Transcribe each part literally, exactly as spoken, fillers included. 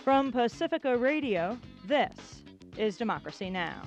From Pacifica Radio, this is Democracy Now!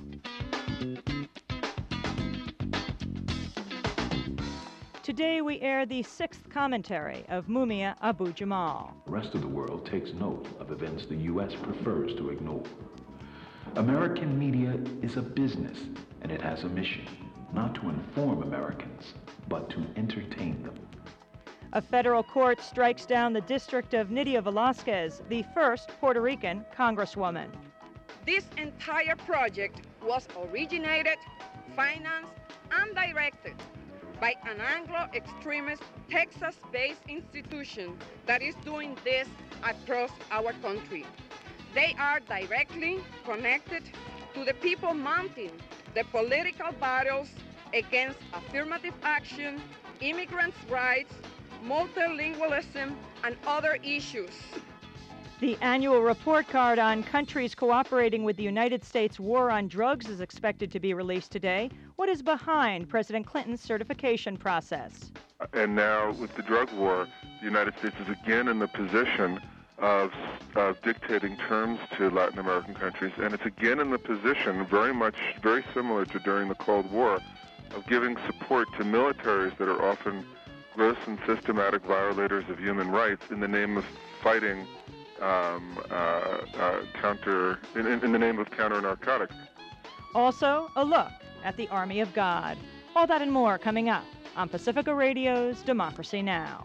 Today we air the sixth commentary of Mumia Abu-Jamal. The rest of the world takes note of events the U S prefers to ignore. American media is a business, and it has a mission, not to inform Americans, but to entertain them. A federal court strikes down the district of Nydia Velázquez, the first Puerto Rican congresswoman. This entire project was originated, financed, and directed by an Anglo-extremist Texas-based institution that is doing this across our country. They are directly connected to the people mounting the political battles against affirmative action, immigrants' rights, multilingualism, and other issues. The annual report card on countries cooperating with the United States war on drugs is expected to be released today. What is behind President Clinton's certification process? And now, with the drug war, the United States is again in the position of, of dictating terms to Latin American countries, and it's again in the position, very much, very similar to during the Cold War, of giving support to militaries that are often gross and systematic violators of human rights in the name of fighting um, uh, uh, counter, in, in the name of counter-narcotics. Also, a look at the Army of God. All that and more coming up on Pacifica Radio's Democracy Now!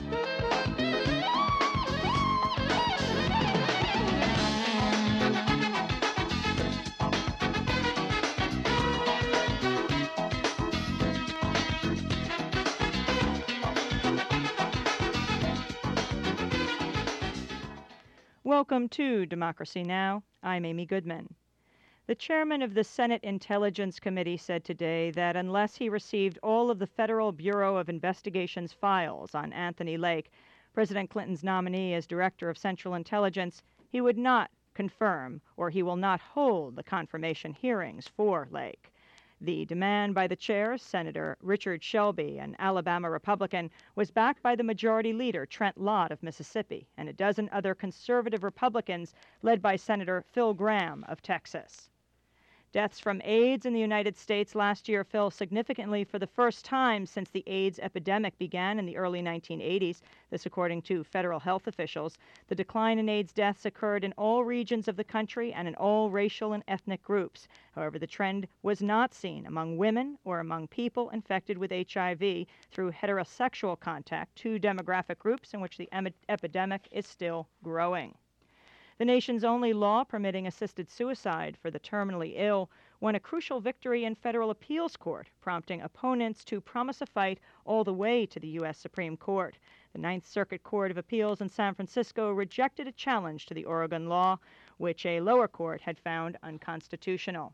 Welcome to Democracy Now! I'm Amy Goodman. The chairman of the Senate Intelligence Committee said today that unless he received all of the Federal Bureau of Investigation's files on Anthony Lake, President Clinton's nominee as Director of Central Intelligence, he would not confirm or he will not hold the confirmation hearings for Lake. The demand by the chair, Senator Richard Shelby, an Alabama Republican, was backed by the majority leader, Trent Lott of Mississippi, and a dozen other conservative Republicans led by Senator Phil Gramm of Texas. Deaths from AIDS in the United States last year fell significantly for the first time since the AIDS epidemic began in the early nineteen eighties. This according to federal health officials. The decline in AIDS deaths occurred in all regions of the country and in all racial and ethnic groups. However, the trend was not seen among women or among people infected with H I V through heterosexual contact, two demographic groups in which the em- epidemic is still growing. The nation's only law permitting assisted suicide for the terminally ill won a crucial victory in federal appeals court, prompting opponents to promise a fight all the way to the U S Supreme Court. The Ninth Circuit Court of Appeals in San Francisco rejected a challenge to the Oregon law, which a lower court had found unconstitutional.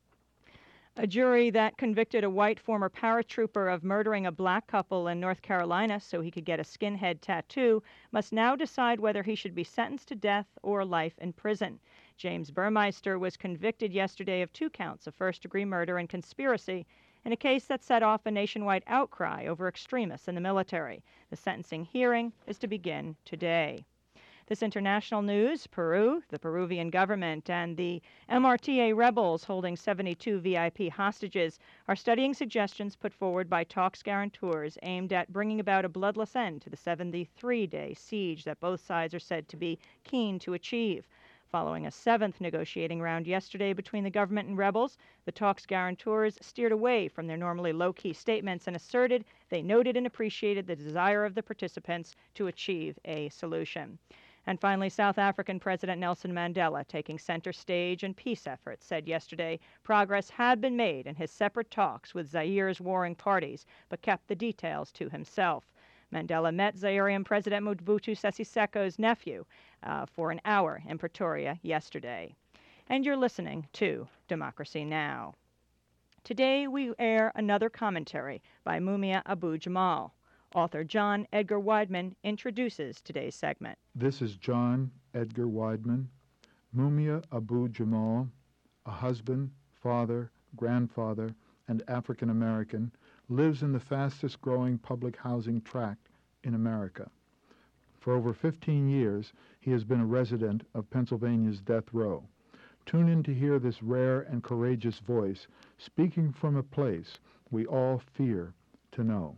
A jury that convicted a white former paratrooper of murdering a black couple in North Carolina so he could get a skinhead tattoo must now decide whether he should be sentenced to death or life in prison. James Burmeister was convicted yesterday of two counts of first-degree murder and conspiracy in a case that set off a nationwide outcry over extremists in the military. The sentencing hearing is to begin today. This international news, Peru, the Peruvian government, and the M R T A rebels holding seventy-two V I P hostages are studying suggestions put forward by talks guarantors aimed at bringing about a bloodless end to the seventy-three-day siege that both sides are said to be keen to achieve. Following a seventh negotiating round yesterday between the government and rebels, the talks guarantors steered away from their normally low-key statements and asserted they noted and appreciated the desire of the participants to achieve a solution. And finally, South African President Nelson Mandela, taking center stage in peace efforts, said yesterday progress had been made in his separate talks with Zaire's warring parties, but kept the details to himself. Mandela met Zairean President Mobutu Sese Seko's nephew uh, for an hour in Pretoria yesterday. And you're listening to Democracy Now! Today we air another commentary by Mumia Abu-Jamal. Author John Edgar Wideman introduces today's segment. This is John Edgar Wideman. Mumia Abu-Jamal, a husband, father, grandfather, and African American, lives in the fastest growing public housing tract in America. For over fifteen years, he has been a resident of Pennsylvania's death row. Tune in to hear this rare and courageous voice speaking from a place we all fear to know.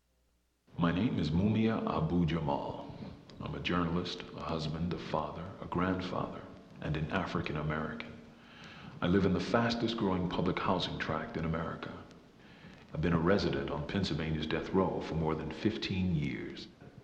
My name is Mumia Abu-Jamal. I'm a journalist, a husband, a father, a grandfather, and an African American. I live in the fastest growing public housing tract in America. I've been a resident on Pennsylvania's death row for more than fifteen years.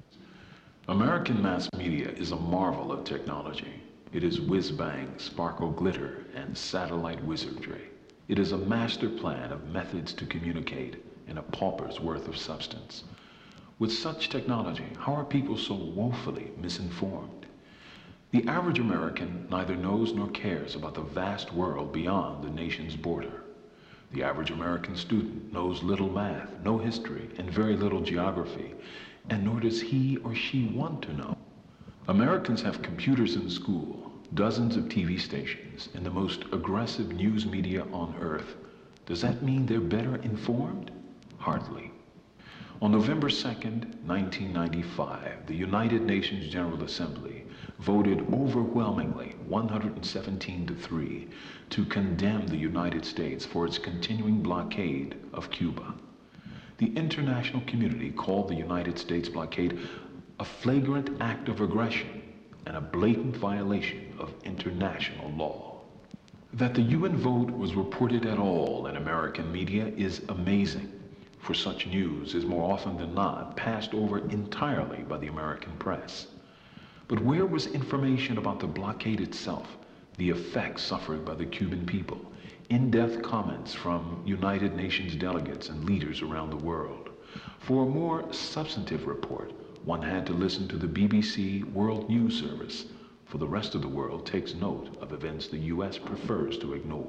American mass media is a marvel of technology. It is whiz-bang, sparkle glitter, and satellite wizardry. It is a master plan of methods to communicate and a pauper's worth of substance. With such technology, how are people so woefully misinformed? The average American neither knows nor cares about the vast world beyond the nation's border. The average American student knows little math, no history, and very little geography, and nor does he or she want to know. Americans have computers in school, dozens of T V stations, and the most aggressive news media on earth. Does that mean they're better informed? Hardly. On November second, nineteen ninety-five, the United Nations General Assembly voted overwhelmingly, one hundred seventeen to three, to condemn the United States for its continuing blockade of Cuba. The international community called the United States blockade a flagrant act of aggression and a blatant violation of international law. That the U N vote was reported at all in American media is amazing, for such news is more often than not passed over entirely by the American press. But where was information about the blockade itself, the effects suffered by the Cuban people, in-depth comments from United Nations delegates and leaders around the world? For a more substantive report, one had to listen to the B B C World News Service, for the rest of the world takes note of events the U S prefers to ignore.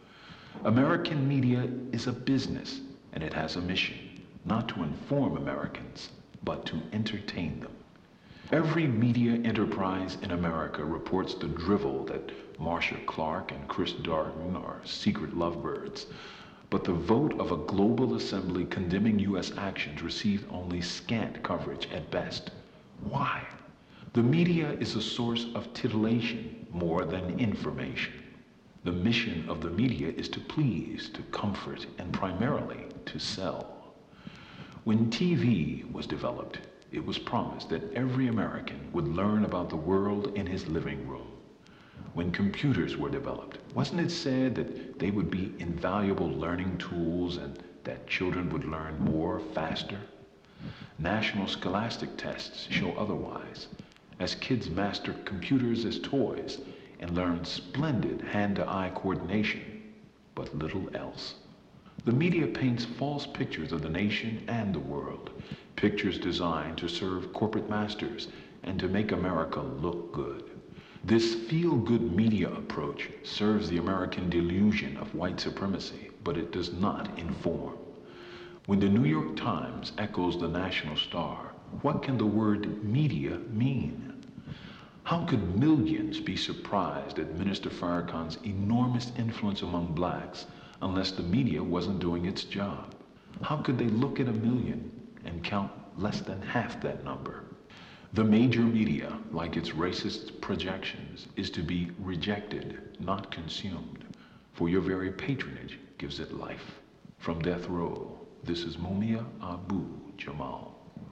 American media is a business, and it has a mission, not to inform Americans, but to entertain them. Every media enterprise in America reports the drivel that Marcia Clark and Chris Darden are secret lovebirds, but the vote of a global assembly condemning U S actions received only scant coverage at best. Why? The media is a source of titillation more than information. The mission of the media is to please, to comfort, and primarily to sell. When T V was developed, it was promised that every American would learn about the world in his living room. When computers were developed, wasn't it said that they would be invaluable learning tools and that children would learn more faster? National scholastic tests show otherwise, as kids master computers as toys and learn splendid hand-to-eye coordination, but little else. The media paints false pictures of the nation and the world, pictures designed to serve corporate masters and to make America look good. This feel-good media approach serves the American delusion of white supremacy, but it does not inform. When the New York Times echoes the National Star, what can the word media mean? How could millions be surprised at Minister Farrakhan's enormous influence among blacks unless the media wasn't doing its job? How could they look at a million and count less than half that number? The major media, like its racist projections, is to be rejected, not consumed, for your very patronage gives it life. From death row, this is Mumia Abu-Jamal.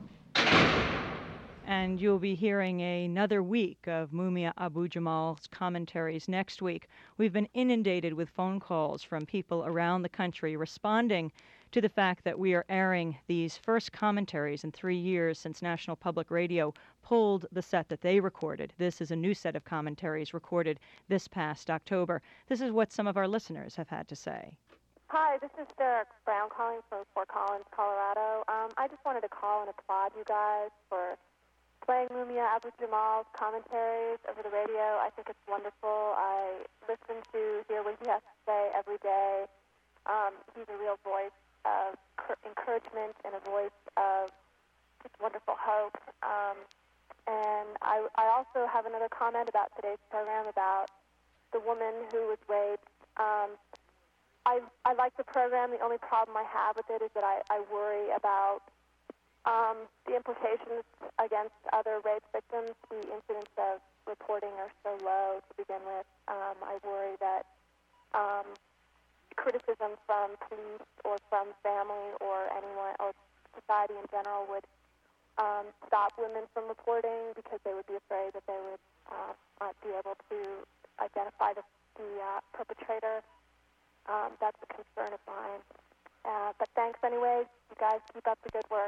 And you'll be hearing another week of Mumia Abu-Jamal's commentaries next week. We've been inundated with phone calls from people around the country responding to the fact that we are airing these first commentaries in three years since National Public Radio pulled the set that they recorded. This is a new set of commentaries recorded this past October. This is what some of our listeners have had to say. Hi, this is Derek Brown calling from Fort Collins, Colorado. Um, I just wanted to call and applaud you guys for playing Mumia Abu-Jamal's commentaries over the radio. I think it's wonderful. I listen to hear what he has to say every day. Um, he's a real voice of encouragement and a voice of just wonderful hope. Um, and I, I also have another comment about today's program about the woman who was raped. Um, I, I like the program. The only problem I have with it is that I, I worry about Um, the implications against other rape victims, the incidence of reporting are so low to begin with. Um, I worry that um, criticism from police or from family or anyone or society in general would um, stop women from reporting because they would be afraid that they would uh, not be able to identify the, the uh, perpetrator. Um, that's a concern of mine. Uh, but thanks anyway. You guys keep up the good work.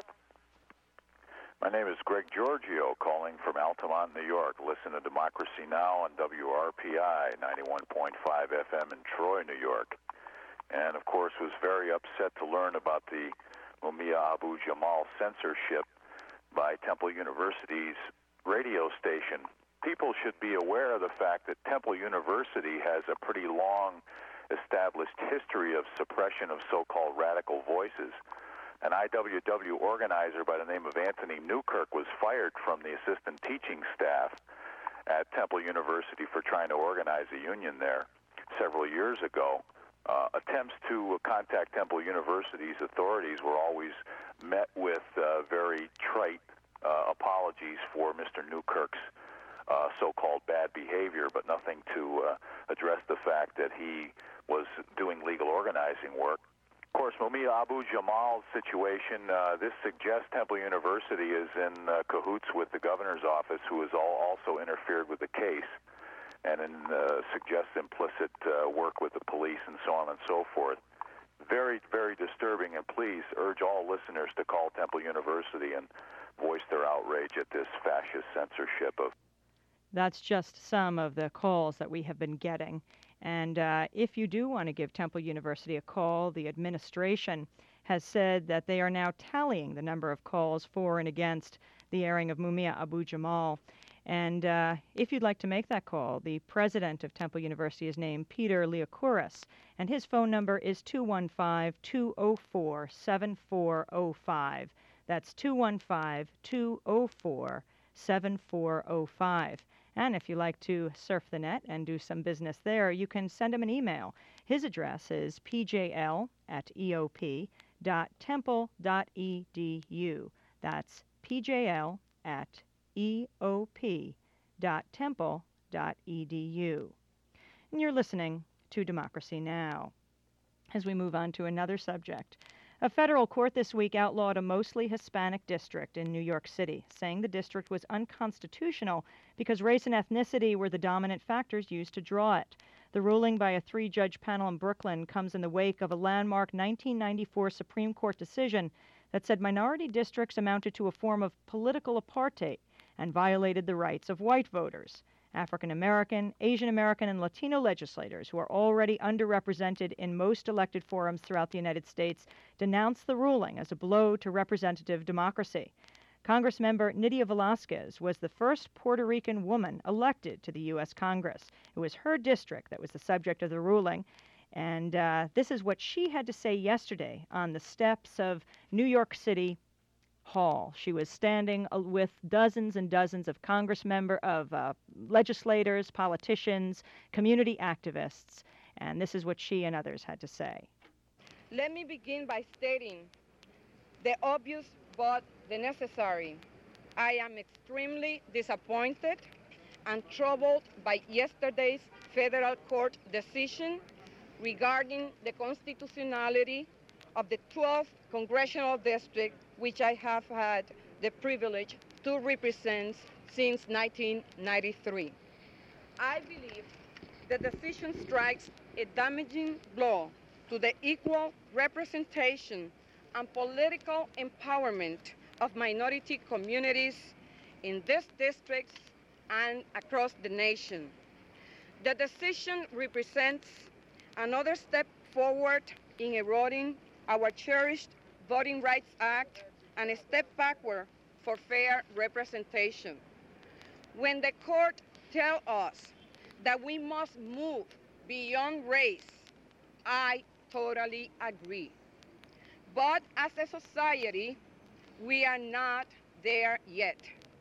My name is Greg Giorgio, calling from Altamont, New York. Listen to Democracy Now! On W R P I ninety-one point five F M in Troy, New York. And, of course, was very upset to learn about the Mumia Abu Jamal censorship by Temple University's radio station. People should be aware of the fact that Temple University has a pretty long established history of suppression of so-called radical voices. An I W W organizer by the name of Anthony Newkirk was fired from the assistant teaching staff at Temple University for trying to organize a union there several years ago. Uh, attempts to contact Temple University's authorities were always met with uh, very trite uh, apologies for Mister Newkirk's uh, so-called bad behavior, but nothing to uh, address the fact that he was doing legal organizing work. Of course, Mumia Abu Jamal's situation, uh, this suggests Temple University is in uh, cahoots with the governor's office, who has all also interfered with the case, and in, uh, suggests implicit uh, work with the police and so on and so forth. Very, very disturbing, and please urge all listeners to call Temple University and voice their outrage at this fascist censorship of... That's just some of the calls that we have been getting. And uh, if you do want to give Temple University a call, the administration has said that they are now tallying the number of calls for and against the airing of Mumia Abu Jamal. And uh, if you'd like to make that call, the president of Temple University is named Peter Leokouris, and his phone number is two one five, two oh four, seven four oh five. That's two one five, two oh four, seven four oh five. And if you like to surf the net and do some business there, you can send him an email. His address is p j l at e o p dot temple dot e d u. That's p j l at e o p dot temple dot e d u. And you're listening to Democracy Now! As we move on to another subject, a federal court this week outlawed a mostly Hispanic district in New York City, saying the district was unconstitutional because race and ethnicity were the dominant factors used to draw it. The ruling by a three-judge panel in Brooklyn comes in the wake of a landmark nineteen ninety-four Supreme Court decision that said minority districts amounted to a form of political apartheid and violated the rights of white voters. African American, Asian American, and Latino legislators, who are already underrepresented in most elected forums throughout the United States, denounced the ruling as a blow to representative democracy. Congressmember Nydia Velázquez was the first Puerto Rican woman elected to the U S Congress. It was her district that was the subject of the ruling, and uh, this is what she had to say yesterday on the steps of New York City Hall. She was standing uh, with dozens and dozens of Congress member of uh, legislators, politicians, community activists, and this is what she and others had to say. Let me begin by stating the obvious but the necessary. I am extremely disappointed and troubled by yesterday's federal court decision regarding the constitutionality of the twelfth congressional district, which I have had the privilege to represent since nineteen ninety-three. I believe the decision strikes a damaging blow to the equal representation and political empowerment of minority communities in these districts and across the nation. The decision represents another step forward in eroding our cherished Voting Rights Act and a step backward for fair representation. When the court tells us that we must move beyond race, I totally agree. But as a society, we are not there yet.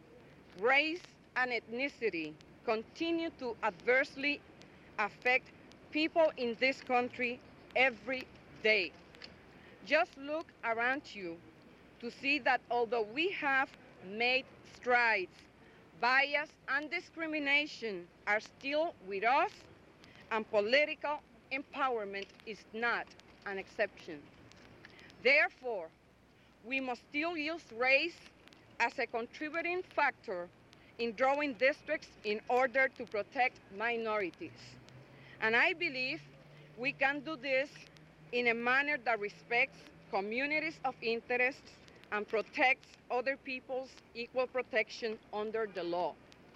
Race and ethnicity continue to adversely affect people in this country every day. Just look around you. to see that although we have made strides, bias and discrimination are still with us, and political empowerment is not an exception. Therefore, we must still use race as a contributing factor in drawing districts in order to protect minorities. And I believe we can do this in a manner that respects communities of interest and protects other people's equal protection under the law.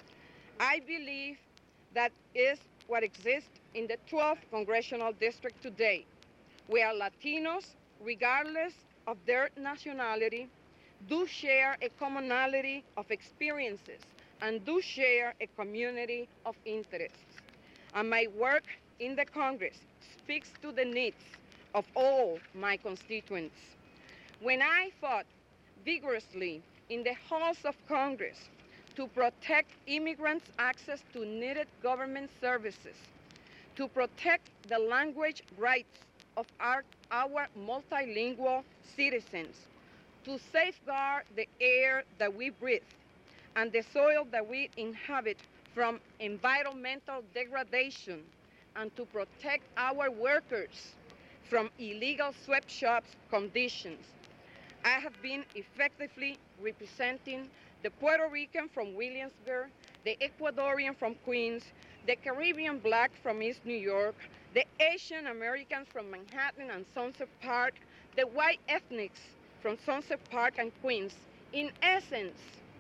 I believe that is what exists in the twelfth Congressional District today, where Latinos, regardless of their nationality, do share a commonality of experiences and do share a community of interests. And my work in the Congress speaks to the needs of all my constituents. When I fought vigorously in the halls of Congress to protect immigrants' access to needed government services, to protect the language rights of our, our multilingual citizens, to safeguard the air that we breathe and the soil that we inhabit from environmental degradation, and to protect our workers from illegal sweatshops conditions, I have been effectively representing the Puerto Rican from Williamsburg, the Ecuadorian from Queens, the Caribbean Black from East New York, the Asian Americans from Manhattan and Sunset Park, the white ethnics from Sunset Park and Queens. In essence,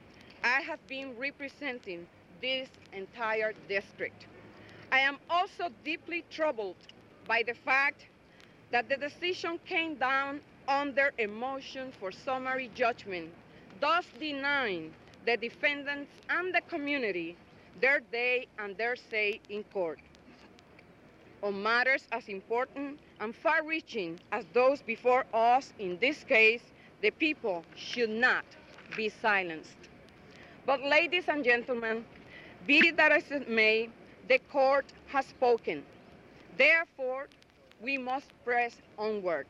I have been representing this entire district. I am also deeply troubled by the fact that the decision came down under a motion for summary judgment, thus denying the defendants and the community their day and their say in court. On matters as important and far-reaching as those before us, in this case, the people should not be silenced. But ladies and gentlemen, be it that as it may, the court has spoken. Therefore, we must press onward.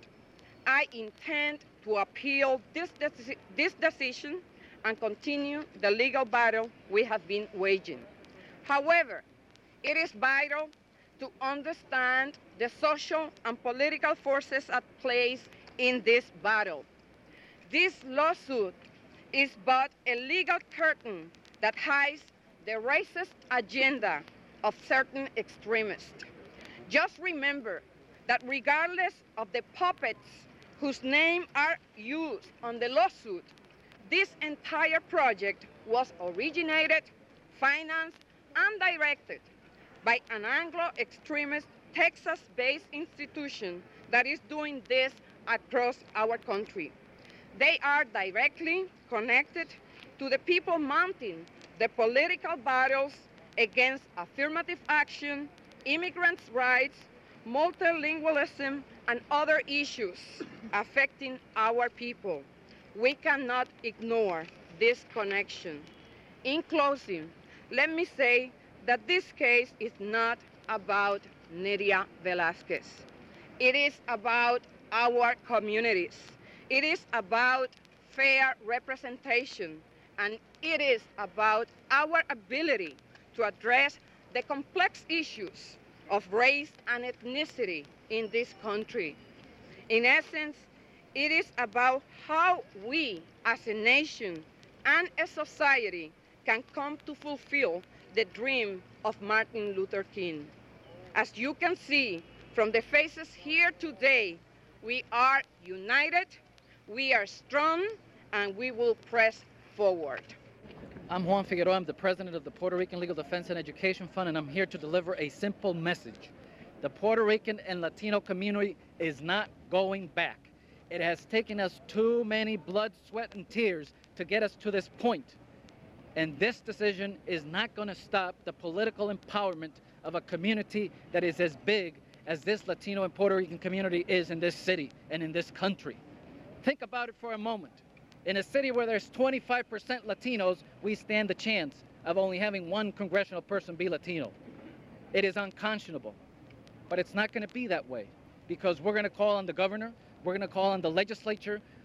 I intend to appeal this, deci this decision and continue the legal battle we have been waging. However, it is vital to understand the social and political forces at play in this battle. This lawsuit is but a legal curtain that hides the racist agenda of certain extremists. Just remember that regardless of the puppets whose names are used on the lawsuit, this entire project was originated, financed, and directed by an Anglo-extremist Texas-based institution that is doing this across our country. They are directly connected to the people mounting the political battles against affirmative action, immigrants' rights, multilingualism, and other issues affecting our people. We cannot ignore this connection. In closing, let me say that this case is not about Nydia Velázquez. It is about our communities. It is about fair representation, and it is about our ability to address the complex issues of race and ethnicity in this country. In essence, it is about how we as a nation and a society can come to fulfill the dream of Martin Luther King. As you can see from the faces here today, we are united, we are strong, and we will press forward. I'm Juan Figueroa. I'm the president of the Puerto Rican Legal Defense and Education Fund, and I'm here to deliver a simple message. The Puerto Rican and Latino community is not going back. It has taken us too many blood, sweat, and tears to get us to this point. And this decision is not going to stop the political empowerment of a community that is as big as this Latino and Puerto Rican community is in this city and in this country. Think about it for a moment. In a city where there's twenty-five percent Latinos, we stand the chance of only having one congressional person be Latino. It is unconscionable. But it's not going to be that way, because we're going to call on the governor, we're going to call on the legislature,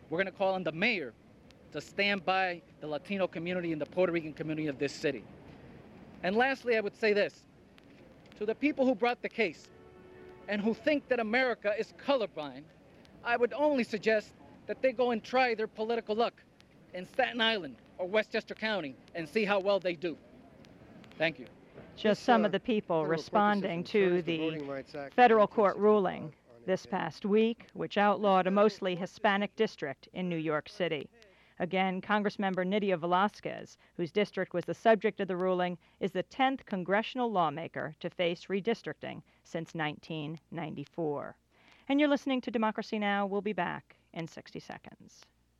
We're going to call on the mayor to stand by the Latino community and the Puerto Rican community of this city. And lastly, I would say this. To the people who brought the case and who think that America is colorblind, I would only suggest that they go and try their political luck in Staten Island or Westchester County and see how well they do. Thank you. Just some of the people responding to the federal court ruling this past week, which outlawed a mostly Hispanic district in New York City. Again, Congressmember Nydia Velázquez, whose district was the subject of the ruling, is the tenth congressional lawmaker to face redistricting since nineteen ninety-four. And you're listening to Democracy Now! We'll be back in sixty seconds.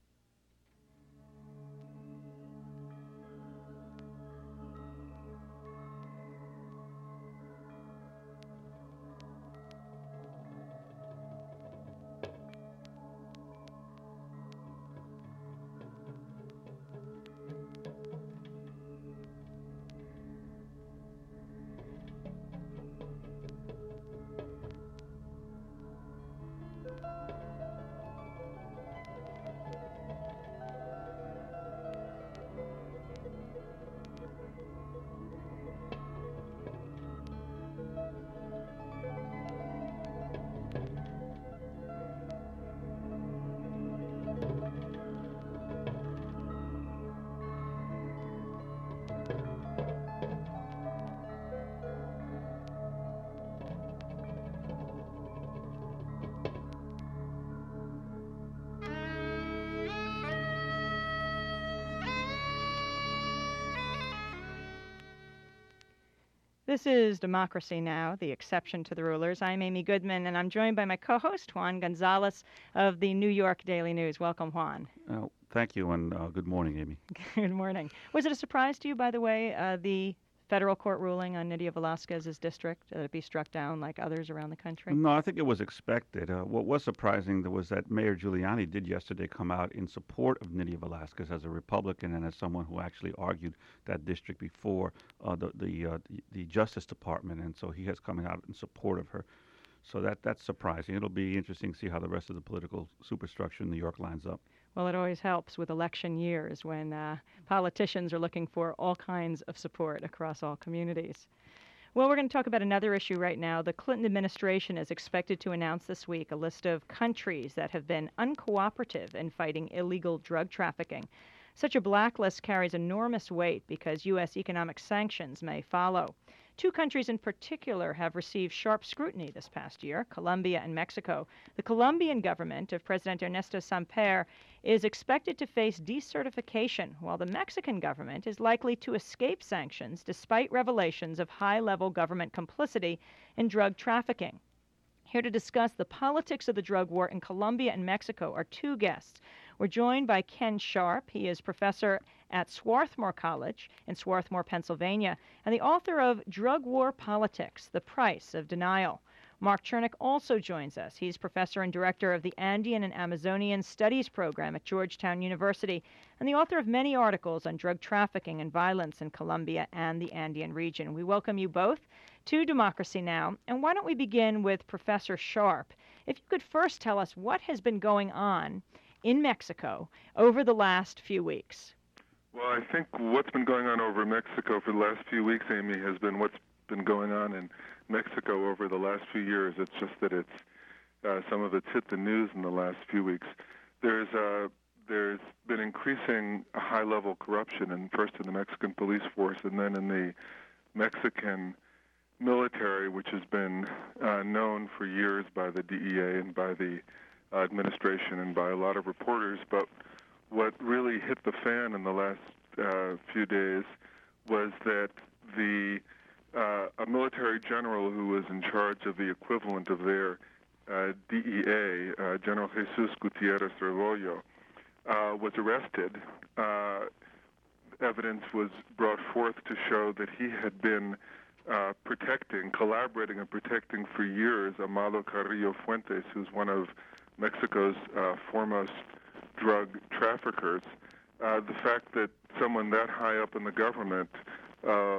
This is Democracy Now!, the exception to the rulers. I'm Amy Goodman, and I'm joined by my co-host, Juan Gonzalez of the New York Daily News. Welcome, Juan. Uh, thank you, and uh, good morning, Amy. Good morning. Was it a surprise to you, by the way, uh, the federal court ruling on Nydia Velázquez's district, that it be struck down like others around the country? No, I think it was expected. Uh, what was surprising was that Mayor Giuliani did yesterday come out in support of Nydia Velázquez as a Republican and as someone who actually argued that district before uh, the the, uh, the the Justice Department, and so he has come out in support of her. So that that's surprising. It'll be interesting to see how the rest of the political superstructure in New York lines up. Well, it always helps with election years when uh, politicians are looking for all kinds of support across all communities. Well, we're going to talk about another issue right now. The Clinton administration is expected to announce this week a list of countries that have been uncooperative in fighting illegal drug trafficking. Such a blacklist carries enormous weight because U S economic sanctions may follow. Two countries in particular have received sharp scrutiny this past year, Colombia and Mexico. The Colombian government of President Ernesto Samper is expected to face decertification, while the Mexican government is likely to escape sanctions despite revelations of high-level government complicity in drug trafficking. Here to discuss the politics of the drug war in Colombia and Mexico are two guests. We're joined by Ken Sharp. He is professor at Swarthmore College in Swarthmore, Pennsylvania, and the author of Drug War Politics, The Price of Denial. Mark Chernick also joins us. He's professor and director of the Andean and Amazonian Studies program at Georgetown University and the author of many articles on drug trafficking and violence in Colombia and the Andean region. We welcome you both to Democracy Now! And why don't we begin with Professor Sharp? If you could first tell us what has been going on in Mexico over the last few weeks. Well, I think what's been going on over Mexico for the last few weeks, Amy, has been what's been going on in Mexico over the last few years. It's just that it's uh, some of it's hit the news in the last few weeks. There's uh, there's been increasing high-level corruption, and first in the Mexican police force, and then in the Mexican military, which has been uh, known for years by the D E A and by the uh, administration and by a lot of reporters. But what really hit the fan in the last uh, few days was that the uh, a military general who was in charge of the equivalent of their uh, D E A, uh, General Jesus Gutierrez Rebollo, uh, was arrested. Uh, evidence was brought forth to show that he had been uh, protecting, collaborating and protecting for years Amado Carrillo Fuentes, who's one of Mexico's uh, foremost drug traffickers. Uh, the fact that someone that high up in the government uh,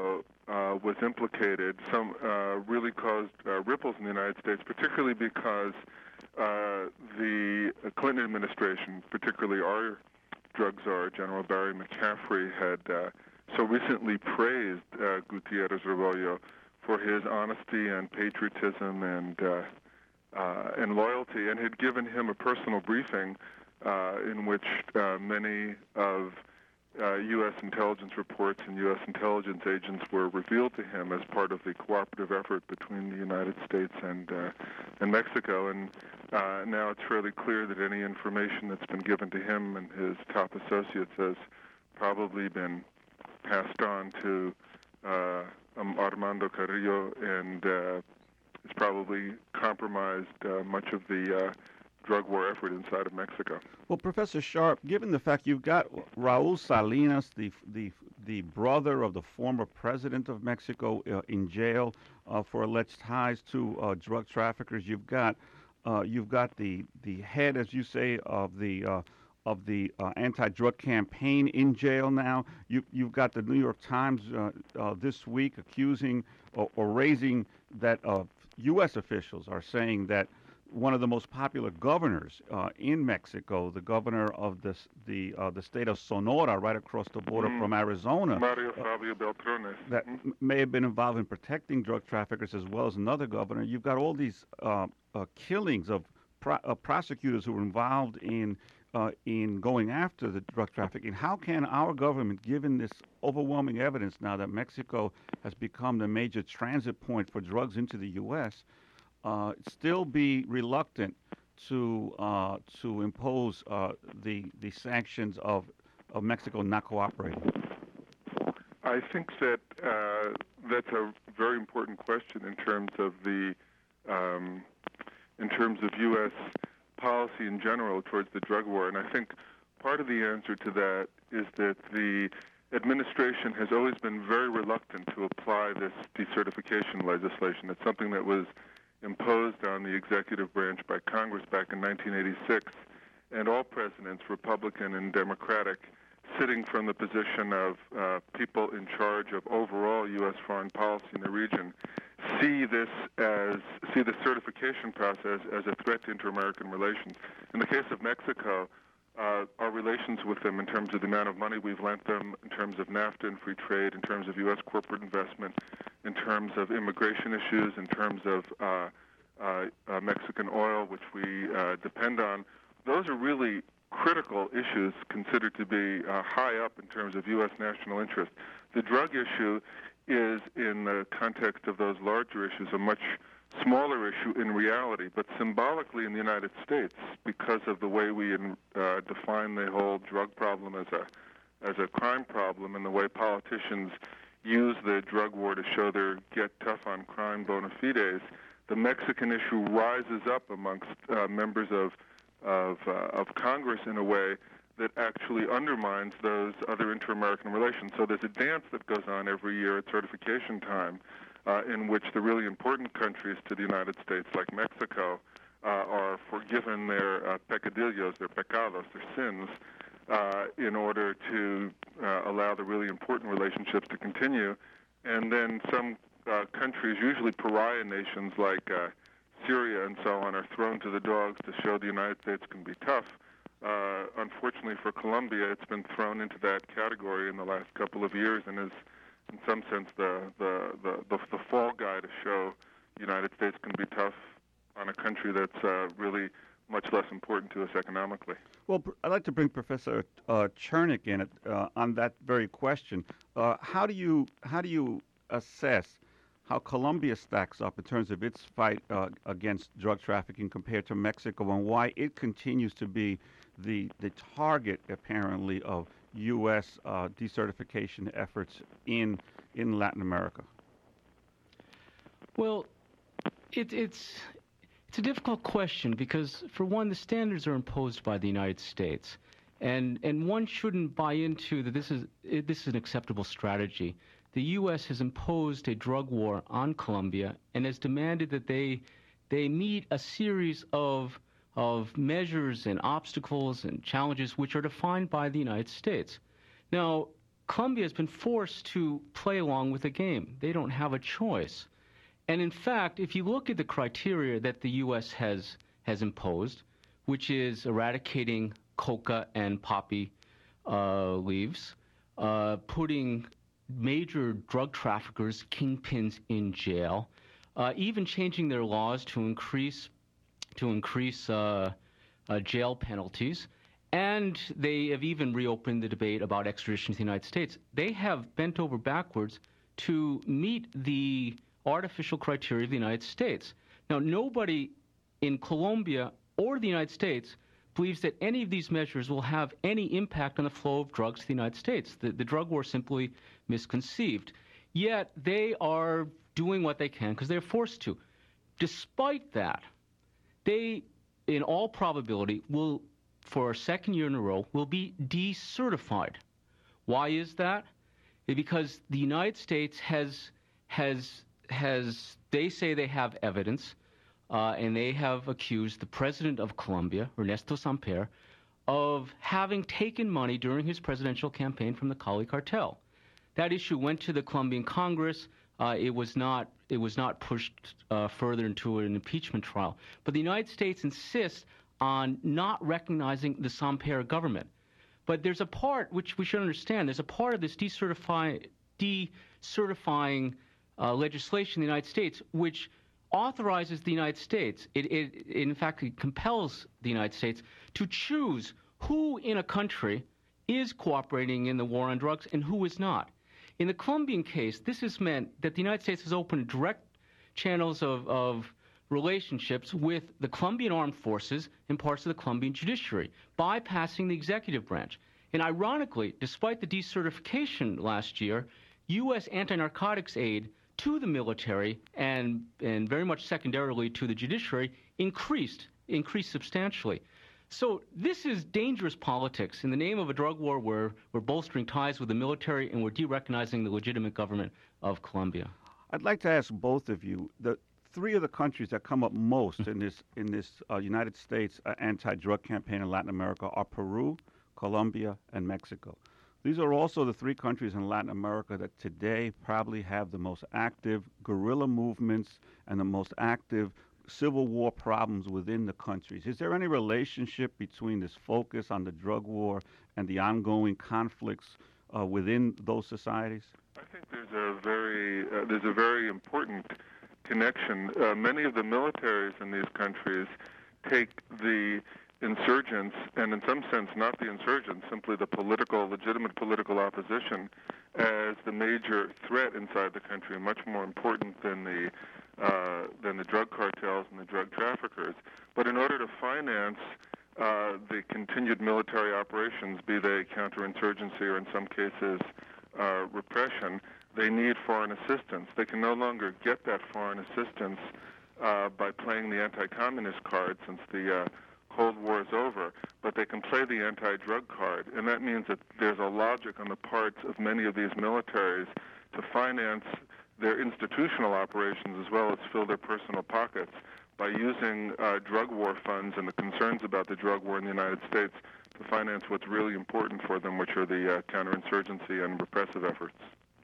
uh, was implicated, some uh, really caused uh, ripples in the United States, particularly because uh, the Clinton administration, particularly our drug czar, General Barry McCaffrey, had uh, so recently praised uh, Gutierrez Rebollo for his honesty and patriotism and uh, uh, and loyalty, and had given him a personal briefing uh, in which uh, many of uh, U S intelligence reports and U S intelligence agents were revealed to him as part of the cooperative effort between the United States and uh, and Mexico. And uh, now it's fairly clear that any information that's been given to him and his top associates has probably been passed on to uh, um, Armando Carrillo, and uh, it's probably compromised uh, much of the uh, drug war effort inside of Mexico. Well, Professor Sharp, given the fact you've got Raul Salinas, the the the brother of the former president of Mexico, uh, in jail uh, for alleged ties to uh, drug traffickers, you've got uh, you've got the the head, as you say, of the uh, of the uh, anti-drug campaign in jail now. You, you've got the New York Times uh, uh, this week accusing or, or raising that uh, U S officials are saying that one of the most popular governors uh, in Mexico, the governor of the the uh, the state of Sonora, right across the border mm. from Arizona, Mario Fabio Beltrones, that mm. may have been involved in protecting drug traffickers as well as another governor. You've got all these uh, uh, killings of pro- uh, prosecutors who were involved in uh, in going after the drug trafficking. How can our government, given this overwhelming evidence now that Mexico has become the major transit point for drugs into the U S, Uh, still be reluctant to uh, to impose uh, the the sanctions of of Mexico not cooperating? I think that uh, that's a very important question in terms of the um, in terms of U S policy in general towards the drug war, and I think part of the answer to that is that the administration has always been very reluctant to apply this decertification legislation. It's something that was imposed on the executive branch by Congress back in nineteen eighty-six, and all presidents, Republican and Democratic, sitting from the position of uh, people in charge of overall U S foreign policy in the region, see this as see the certification process as a threat to inter-American relations. In the case of Mexico, uh, our relations with them in terms of the amount of money we've lent them, in terms of NAFTA and free trade, in terms of U S corporate investment, in terms of immigration issues, in terms of uh, uh, uh, Mexican oil, which we uh, depend on, those are really critical issues considered to be uh, high up in terms of U S national interest. The drug issue is, in the context of those larger issues, a much smaller issue in reality, but symbolically in the United States, because of the way we uh, define the whole drug problem as a as a crime problem, and the way politicians use the drug war to show their get tough on crime bona fides, the Mexican issue rises up amongst uh, members of of, uh, of Congress in a way that actually undermines those other inter-American relations. So there's a dance that goes on every year at certification time, uh, in which the really important countries to the United States, like Mexico, uh, are forgiven their uh, pecadillos, their pecados, their sins, uh, in order to uh, allow the really important relationships to continue. And then some uh, countries, usually pariah nations like uh, Syria and so on, are thrown to the dogs to show the United States can be tough. Uh, unfortunately for Colombia, it's been thrown into that category in the last couple of years and is, in some sense, the, the, the, the, the fall guy to show the United States can be tough on a country that's uh, really much less important to us economically. Well, I'd like to bring Professor uh, Chernick in uh, on that very question. Uh, how do you how do you assess how Colombia stacks up in terms of its fight uh, against drug trafficking compared to Mexico, and why it continues to be the the target, apparently, of U S uh, decertification efforts in in Latin America? Well, it, it's it's a difficult question because, for one, the standards are imposed by the United States, and and one shouldn't buy into that this is it, this is an acceptable strategy. The U S has imposed a drug war on Colombia and has demanded that they they meet a series of of measures and obstacles and challenges which are defined by the United States. Now, Colombia has been forced to play along with the game. They don't have a choice. And in fact, if you look at the criteria that the U S has has imposed, which is eradicating coca and poppy uh, leaves, uh, putting major drug traffickers, kingpins in jail, uh, even changing their laws to increase to increase uh, uh, jail penalties, and they have even reopened the debate about extradition to the United States. They have bent over backwards to meet the artificial criteria of the United States. Now, nobody in Colombia or the United States believes that any of these measures will have any impact on the flow of drugs to the United States. The, the drug war simply misconceived. Yet they are doing what they can because they're forced to. Despite that, they, in all probability, will, for a second year in a row, will be decertified. Why is that? Because the United States has, has, has they say they have evidence, uh, and they have accused the president of Colombia, Ernesto Samper, of having taken money during his presidential campaign from the Cali cartel. That issue went to the Colombian Congress. Uh, it was not it was not pushed uh, further into an impeachment trial. But the United States insists on not recognizing the Samper government. But there's a part which we should understand. There's a part of this decertify, decertifying uh, legislation in the United States which authorizes the United States. It, it, it in fact it compels the United States to choose who in a country is cooperating in the war on drugs and who is not. In the Colombian case, this has meant that the United States has opened direct channels of, of relationships with the Colombian armed forces and parts of the Colombian judiciary, bypassing the executive branch. And ironically, despite the decertification last year, U S anti-narcotics aid to the military and, and very much secondarily to the judiciary increased, increased substantially. So this is dangerous politics. In the name of a drug war, we're, we're bolstering ties with the military and we're de-recognizing the legitimate government of Colombia. I'd like to ask both of you, the three of the countries that come up most in this, in this uh, United States uh, anti-drug campaign in Latin America are Peru, Colombia, and Mexico. These are also the three countries in Latin America that today probably have the most active guerrilla movements and the most active civil war problems within the countries. Is there any relationship between this focus on the drug war and the ongoing conflicts uh, within those societies? I think there's a very uh, there's a very important connection. Uh, many of the militaries in these countries take the insurgents, and in some sense not the insurgents, simply the political, legitimate political opposition, as the major threat inside the country, much more important than the Uh, than the drug cartels and the drug traffickers. But in order to finance uh, the continued military operations, be they counterinsurgency or in some cases uh, repression, they need foreign assistance. They can no longer get that foreign assistance uh, by playing the anti-communist card since the uh, Cold War is over, but they can play the anti-drug card. And that means that there's a logic on the parts of many of these militaries to finance their institutional operations as well as fill their personal pockets by using uh, drug war funds and the concerns about the drug war in the United States to finance what's really important for them, which are the uh, counterinsurgency and repressive efforts.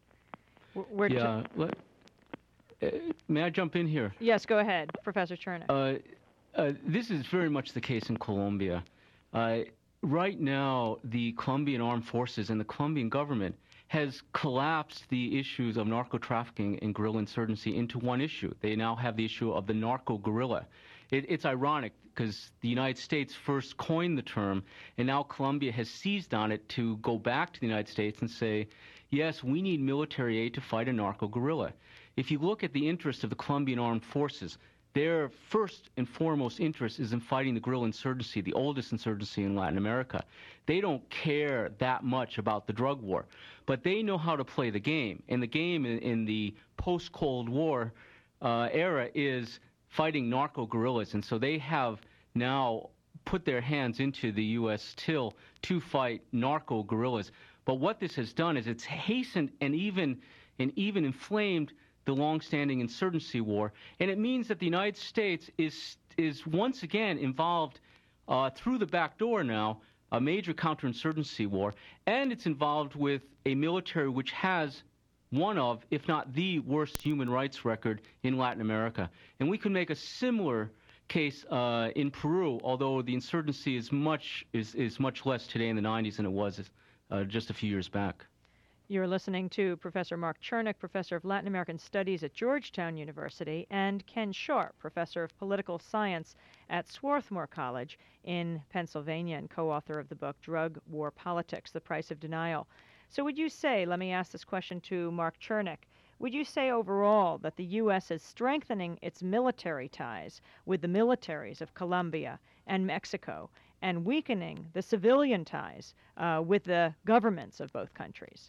Where yeah, let, uh, may I jump in here? Yes, go ahead, Professor Chernick. Uh, uh, this is very much the case in Colombia. Uh, right now, the Colombian armed forces and the Colombian government has collapsed the issues of narco-trafficking and guerrilla insurgency into one issue. They now have the issue of the narco-guerrilla. It, it's ironic because the United States first coined the term, and now Colombia has seized on it to go back to the United States and say, yes, we need military aid to fight a narco-guerrilla. If you look at the interest of the Colombian armed forces, their first and foremost interest is in fighting the guerrilla insurgency, the oldest insurgency in Latin America. They don't care that much about the drug war, but they know how to play the game. And the game in, in the post-Cold War uh, era is fighting narco-guerrillas. And so they have now put their hands into the U S till to fight narco-guerrillas. But what this has done is it's hastened and even, and even inflamed the long-standing insurgency war, and it means that the United States is is once again involved uh, through the back door now a major counterinsurgency war, and it's involved with a military which has one of, if not the worst human rights record in Latin America. And we could make a similar case uh, in Peru, although the insurgency is much is, is much less today in the nineties than it was uh, just a few years back. You're listening to Professor Mark Chernick, Professor of Latin American Studies at Georgetown University, and Ken Sharp, Professor of Political Science at Swarthmore College in Pennsylvania and co-author of the book Drug War Politics, The Price of Denial. So would you say, let me ask this question to Mark Chernick, would you say overall that the U S is strengthening its military ties with the militaries of Colombia and Mexico and weakening the civilian ties uh, with the governments of both countries?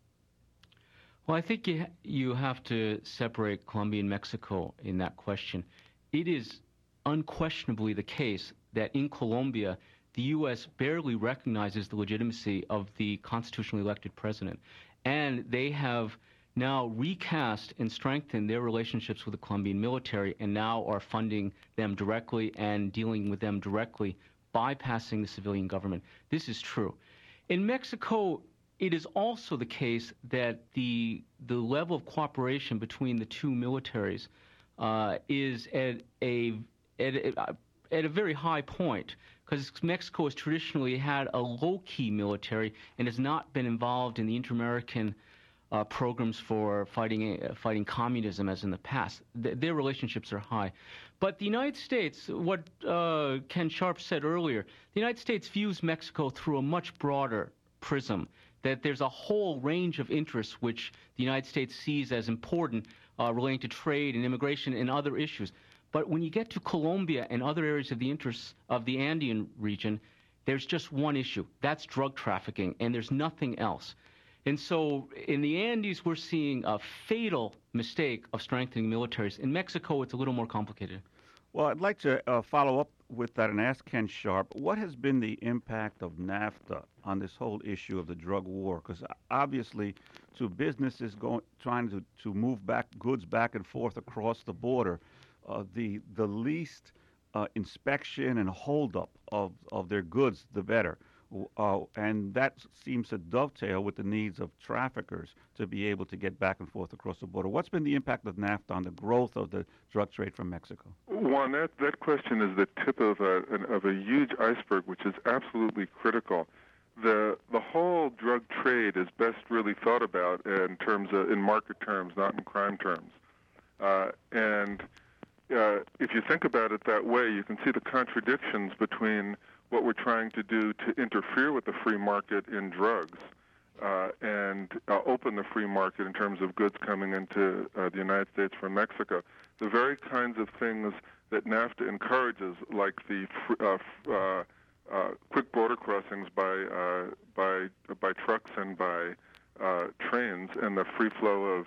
Well, I think you, ha you have to separate Colombia and Mexico in that question. It is unquestionably the case that in Colombia, the U S barely recognizes the legitimacy of the constitutionally elected president. And they have now recast and strengthened their relationships with the Colombian military and now are funding them directly and dealing with them directly, bypassing the civilian government. This is true. In Mexico, it is also the case that the, the level of cooperation between the two militaries uh, is at a, at, a, at a very high point, because Mexico has traditionally had a low-key military and has not been involved in the inter-American uh, programs for fighting, uh, fighting communism as in the past. Th their relationships are high. But the United States, what uh, Ken Sharp said earlier, the United States views Mexico through a much broader prism, that there's a whole range of interests which the United States sees as important uh, relating to trade and immigration and other issues. But when you get to Colombia and other areas of the interests of the Andean region, there's just one issue. That's drug trafficking, and there's nothing else. And so in the Andes, we're seeing a fatal mistake of strengthening militaries. In Mexico, it's a little more complicated. Well, I'd like to uh, follow up with that and ask Ken Sharp, what has been the impact of NAFTA on this whole issue of the drug war? Because obviously, to businesses going, trying to, to move back goods back and forth across the border, uh, the, the least uh, inspection and holdup of, of their goods, the better. Uh, and that seems to dovetail with the needs of traffickers to be able to get back and forth across the border. What's been the impact of NAFTA on the growth of the drug trade from Mexico? Juan, that, that question is the tip of a, of a huge iceberg, which is absolutely critical. The, the whole drug trade is best really thought about in terms of, in market terms, not in crime terms. Uh, and uh, if you think about it that way, you can see the contradictions between what we're trying to do to interfere with the free market in drugs uh, and uh, open the free market in terms of goods coming into uh, the United States from Mexico. The very kinds of things that NAFTA encourages, like the fr uh, uh, uh, quick border crossings by, uh, by, by trucks and by uh, trains, and the free flow of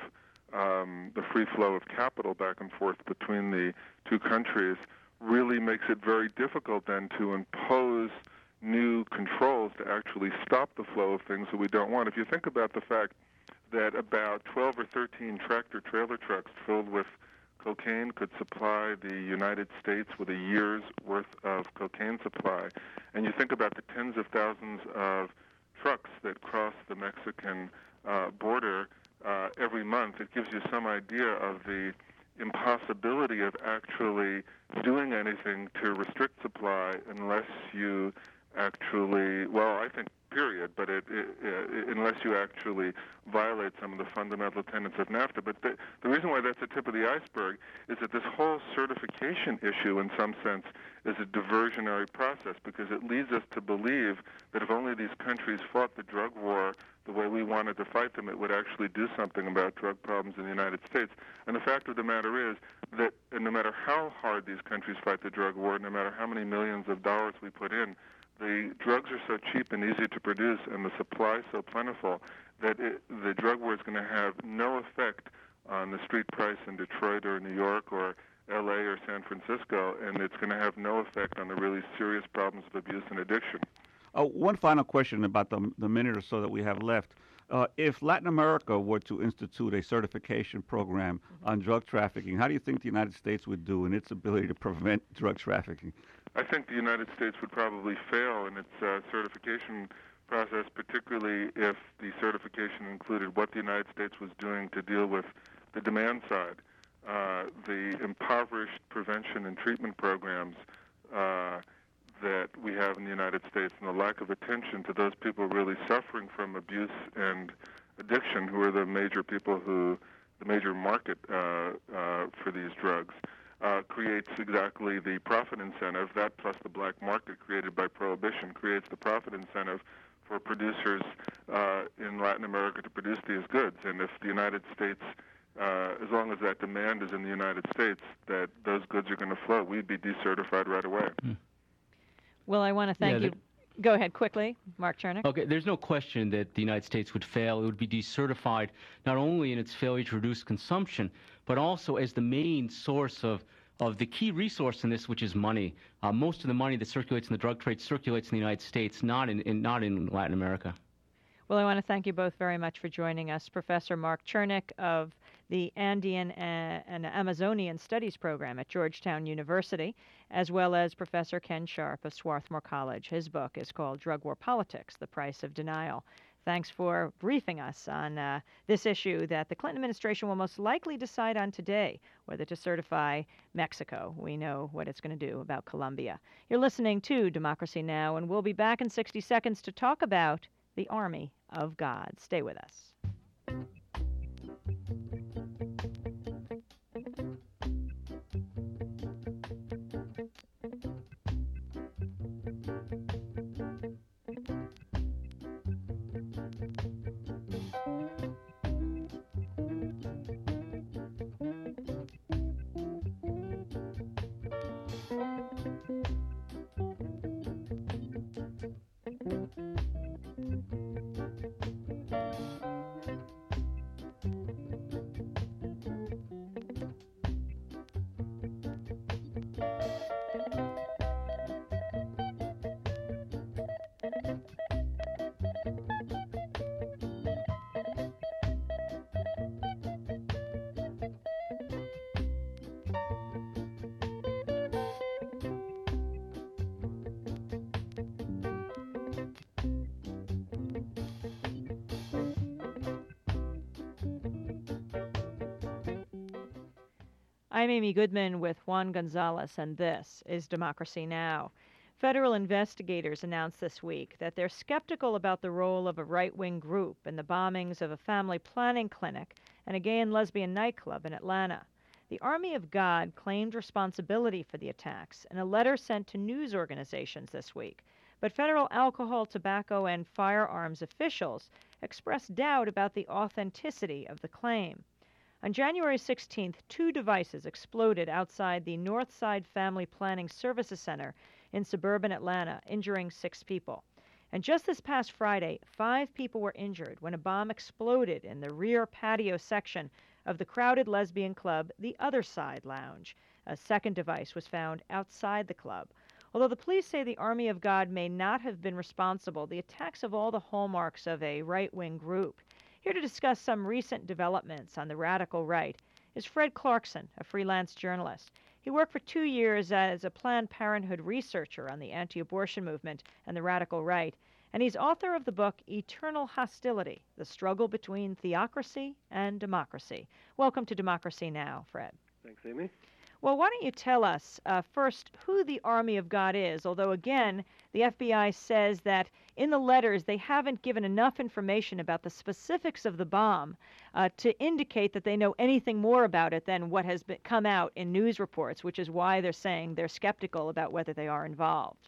um, the free flow of capital back and forth between the two countries, really makes it very difficult then to impose new controls to actually stop the flow of things that we don't want. If you think about the fact that about twelve or thirteen tractor-trailer trucks filled with cocaine could supply the United States with a year's worth of cocaine supply, and you think about the tens of thousands of trucks that cross the Mexican uh, border uh, every month, it gives you some idea of the impossibility of actually doing anything to restrict supply unless you actually, well, I think period, but it, it, it, unless you actually violate some of the fundamental tenets of NAFTA. But the, the reason why that's the tip of the iceberg is that this whole certification issue, in some sense, is a diversionary process, because it leads us to believe that if only these countries fought the drug war the way we wanted to fight them, it would actually do something about drug problems in the United States. And the fact of the matter is that no matter how hard these countries fight the drug war, no matter how many millions of dollars we put in, the drugs are so cheap and easy to produce and the supply so plentiful that it, the drug war is going to have no effect on the street price in Detroit or New York or L A or San Francisco, and it's going to have no effect on the really serious problems of abuse and addiction. Uh, one final question about the, the minute or so that we have left. Uh, if Latin America were to institute a certification program mm-hmm. on drug trafficking, how do you think the United States would do in its ability to prevent drug trafficking? I think the United States would probably fail in its uh, certification process, particularly if the certification included what the United States was doing to deal with the demand side. Uh, the impoverished prevention and treatment programs uh, that we have in the United States and the lack of attention to those people really suffering from abuse and addiction, who are the major people who, the major market uh, uh, for these drugs, uh, creates exactly the profit incentive. That plus the black market created by prohibition creates the profit incentive for producers uh, in Latin America to produce these goods. And if the United States, uh, as long as that demand is in the United States, that those goods are going to flow, we'd be decertified right away. Mm. Well, I want to thank yeah, you. Go ahead quickly, Mark Chernick. Okay, there's no question that the United States would fail. It would be decertified not only in its failure to reduce consumption, but also as the main source of, of the key resource in this, which is money. Uh, most of the money that circulates in the drug trade circulates in the United States, not in, in, not in Latin America. Well, I want to thank you both very much for joining us. Professor Mark Chernick of the Andean and Amazonian Studies Program at Georgetown University, as well as Professor Ken Sharp of Swarthmore College. His book is called Drug War Politics, The Price of Denial. Thanks for briefing us on uh, this issue that the Clinton administration will most likely decide on today, whether to certify Mexico. We know what it's going to do about Colombia. You're listening to Democracy Now!, and we'll be back in sixty seconds to talk about the Army of God. Stay with us. I'm Amy Goodman with Juan Gonzalez, and this is Democracy Now! Federal investigators announced this week that they're skeptical about the role of a right-wing group in the bombings of a family planning clinic and a gay and lesbian nightclub in Atlanta. The Army of God claimed responsibility for the attacks in a letter sent to news organizations this week, but federal alcohol, tobacco, and firearms officials expressed doubt about the authenticity of the claim. On January sixteenth, two devices exploded outside the Northside Family Planning Services Center in suburban Atlanta, injuring six people. And just this past Friday, five people were injured when a bomb exploded in the rear patio section of the crowded lesbian club, the Other Side Lounge. A second device was found outside the club. Although the police say the Army of God may not have been responsible, the attacks have all the hallmarks of a right-wing group. Here to discuss some recent developments on the radical right is Fred Clarkson, a freelance journalist. He worked for two years as a Planned Parenthood researcher on the anti-abortion movement and the radical right, and he's author of the book Eternal Hostility, The Struggle Between Theocracy and Democracy. Welcome to Democracy Now!, Fred. Thanks, Amy. Well, why don't you tell us uh, first who the Army of God is, although, again, the F B I says that in the letters they haven't given enough information about the specifics of the bomb uh, to indicate that they know anything more about it than what has been, come out in news reports, which is why they're saying they're skeptical about whether they are involved.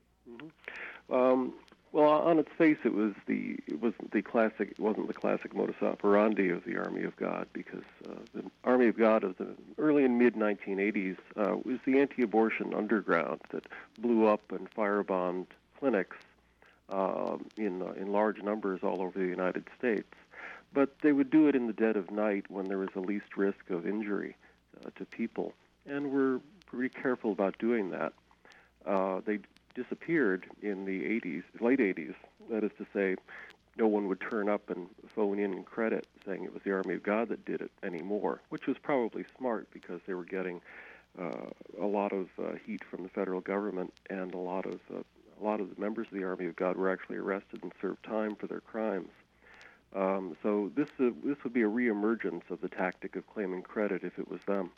Mm-hmm. Um, well, on its face, it was the it wasn't the classic it wasn't the classic modus operandi of the Army of God, because uh, the Army of God of the early and mid nineteen eighties uh, was the anti-abortion underground that blew up and firebombed clinics uh, in uh, in large numbers all over the United States. But they would do it in the dead of night when there was the least risk of injury uh, to people, and were pretty careful about doing that. Uh, they disappeared in the eighties, late eighties. That is to say, no one would turn up and phone in credit saying it was the Army of God that did it anymore, which was probably smart because they were getting uh, a lot of uh, heat from the federal government, and a lot of uh, a lot of the members of the Army of God were actually arrested and served time for their crimes. Um, so this uh, this would be a reemergence of the tactic of claiming credit if it was them.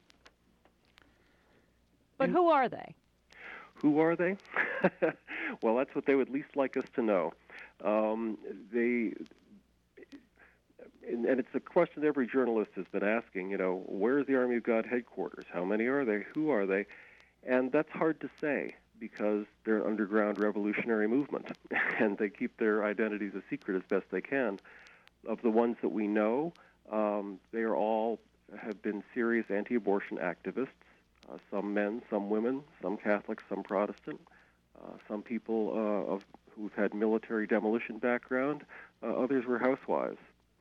But who are they? Who are they? Well, that's what they would least like us to know. Um, they, and, and it's a question every journalist has been asking, you know, where is the Army of God headquarters? How many are they? Who are they? And that's hard to say because they're an underground revolutionary movement, and they keep their identities a secret as best they can. Of the ones that we know, um, they are all have been serious anti-abortion activists. Uh, some men, some women, some Catholics, some Protestant, uh, some people uh, of, who've had military demolition background, uh, others were housewives.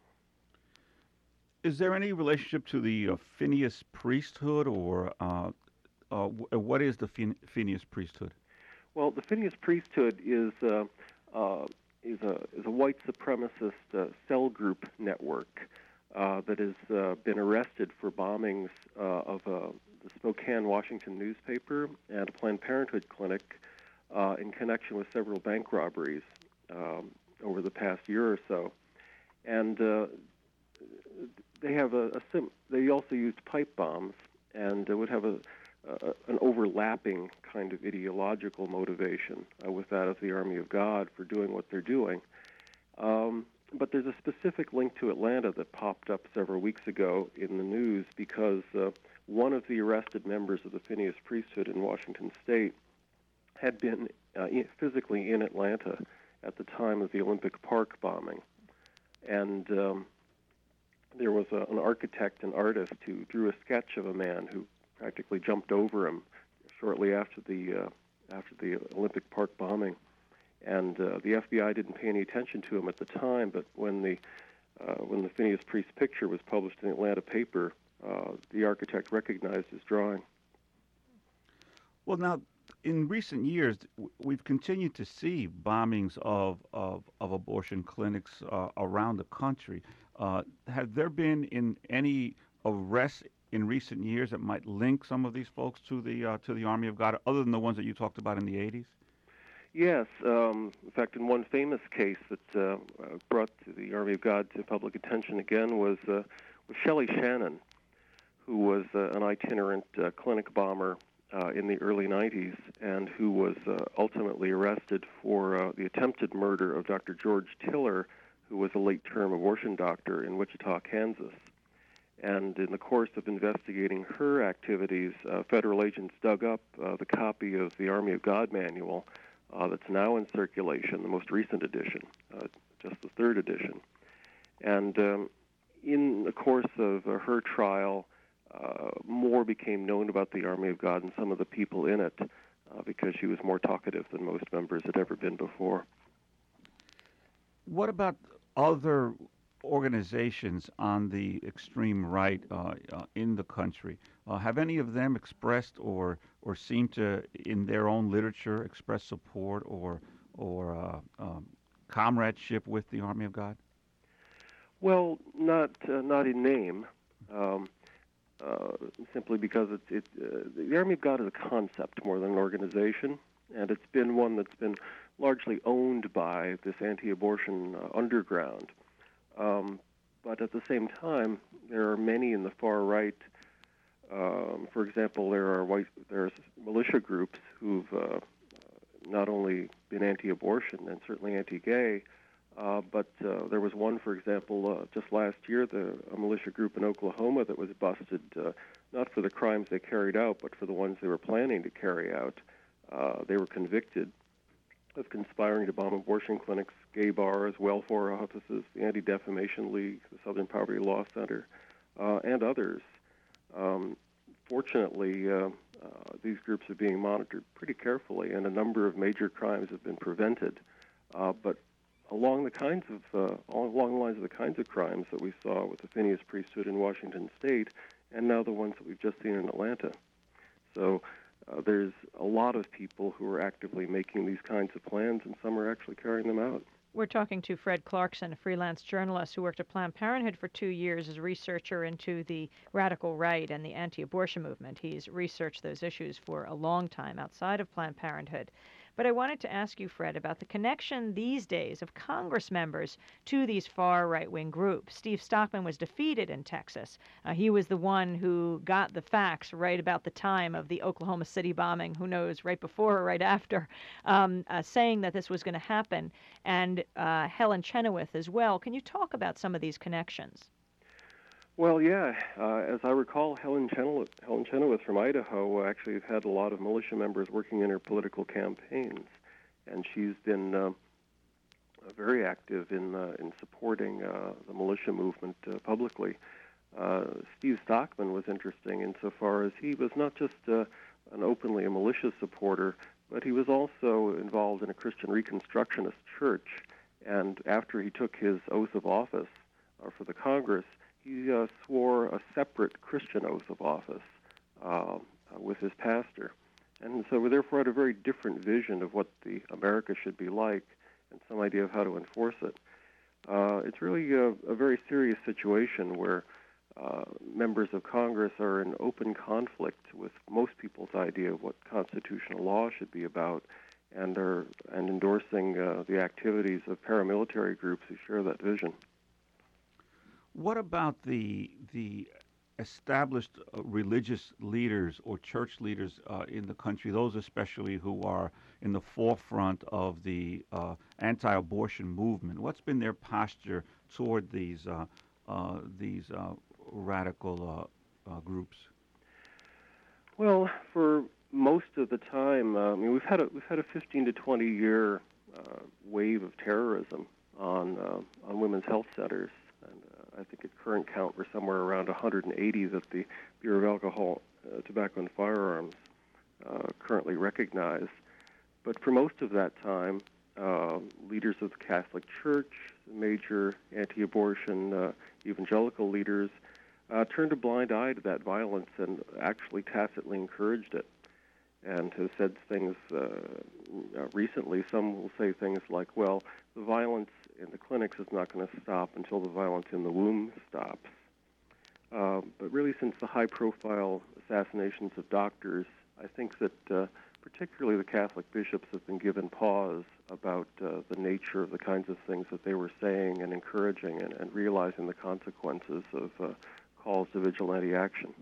Is there any relationship to the uh, Phineas priesthood, or uh, uh, w- what is the Phin- Phineas priesthood? Well, the Phineas priesthood is uh, uh, is a is a white supremacist uh, cell group network uh, that has uh, been arrested for bombings uh, of a the Spokane, Washington newspaper and a Planned Parenthood clinic uh, in connection with several bank robberies um, over the past year or so. And uh, they have a, a sim- they also used pipe bombs, and uh, would have a, a an overlapping kind of ideological motivation uh, with that of the Army of God for doing what they're doing. Um, but there's a specific link to Atlanta that popped up several weeks ago in the news because uh, one of the arrested members of the Phineas priesthood in Washington State had been uh, physically in Atlanta at the time of the Olympic Park bombing. And um, there was a, an architect and artist who drew a sketch of a man who practically jumped over him shortly after the uh, after the Olympic Park bombing. And uh, the F B I didn't pay any attention to him at the time, but when the uh, when the Phineas Priest picture was published in the Atlanta paper, uh, the architect recognized his drawing. Well, now, in recent years, w- we've continued to see bombings of of, of abortion clinics uh, around the country. Uh, have there been in any arrests in recent years that might link some of these folks to the uh, to the Army of God, other than the ones that you talked about in the eighties? Yes. Um, in fact, in one famous case that uh, brought the Army of God to public attention again was, uh, was Shelley Shannon, who was uh, an itinerant uh, clinic bomber uh, in the early nineties and who was uh, ultimately arrested for uh, the attempted murder of Doctor George Tiller, who was a late-term abortion doctor in Wichita, Kansas. And in the course of investigating her activities, uh, federal agents dug up uh, the copy of the Army of God manual uh, that's now in circulation, the most recent edition, uh, just the third edition. And um, in the course of uh, her trial, uh, more became known about the Army of God and some of the people in it uh, because she was more talkative than most members had ever been before. What about other organizations on the extreme right uh, uh, in the country? Uh, have any of them expressed or or seem to, in their own literature, express support or or uh, um, comradeship with the Army of God? Well, not uh, not in name, um, uh, simply because it's it, uh, the Army of God is a concept more than an organization, and it's been one that's been largely owned by this anti-abortion uh, underground. Um, but at the same time, there are many in the far right. Um, for example, there are white, there's militia groups who've uh, not only been anti-abortion and certainly anti-gay, uh, but uh, there was one, for example, uh, just last year, the a militia group in Oklahoma that was busted uh, not for the crimes they carried out, but for the ones they were planning to carry out. Uh, they were convicted of conspiring to bomb abortion clinics, gay bars, welfare offices, the Anti-Defamation League, the Southern Poverty Law Center, uh, and others. Um, fortunately, uh, uh, these groups are being monitored pretty carefully, and a number of major crimes have been prevented. Uh, but along the kinds of, uh, along the lines of the kinds of crimes that we saw with the Phineas priesthood in Washington State, and now the ones that we've just seen in Atlanta. So uh, there's a lot of people who are actively making these kinds of plans, and some are actually carrying them out. We're talking to Fred Clarkson, a freelance journalist who worked at Planned Parenthood for two years as a researcher into the radical right and the anti-abortion movement. He's researched those issues for a long time outside of Planned Parenthood. But I wanted to ask you, Fred, about the connection these days of Congress members to these far right-wing groups. Steve Stockman was defeated in Texas. Uh, he was the one who got the facts right about the time of the Oklahoma City bombing, who knows, right before or right after, um, uh, saying that this was going to happen, and uh, Helen Chenoweth as well. Can you talk about some of these connections? Well, yeah. Uh, as I recall, Helen Chenoweth, Helen Chenoweth from Idaho actually had a lot of militia members working in her political campaigns, and she's been uh, very active in uh, in supporting uh, the militia movement uh, publicly. Uh, Steve Stockman was interesting insofar as he was not just uh, an openly a militia supporter, but he was also involved in a Christian Reconstructionist church. And after he took his oath of office uh, for the Congress, he uh, swore a separate Christian oath of office uh, uh, with his pastor. And so we therefore had a very different vision of what the America should be like and some idea of how to enforce it. Uh, it's really a, a very serious situation where uh, members of Congress are in open conflict with most people's idea of what constitutional law should be about, and are and endorsing uh, the activities of paramilitary groups who share that vision. What about the the established uh, religious leaders or church leaders uh, in the country, those especially who are in the forefront of the uh, anti-abortion movement? What's been their posture toward these uh, uh, these uh, radical uh, uh, groups? Well, for most of the time, uh, I mean, we've had a we've had a fifteen to twenty year uh, wave of terrorism on uh, on women's health centers. And uh, I think at current count we're somewhere around one hundred eighty that the Bureau of Alcohol, uh, Tobacco, and Firearms uh, currently recognize. But for most of that time, uh, leaders of the Catholic Church, major anti-abortion uh, evangelical leaders, uh, turned a blind eye to that violence and actually tacitly encouraged it, and have said things uh, recently. Some will say things like, well, the violence in the clinics is not going to stop until the violence in the womb stops. Uh, but really, since the high-profile assassinations of doctors, I think that uh, particularly the Catholic bishops have been given pause about uh, the nature of the kinds of things that they were saying and encouraging, and, and realizing the consequences of uh, calls to vigilante action.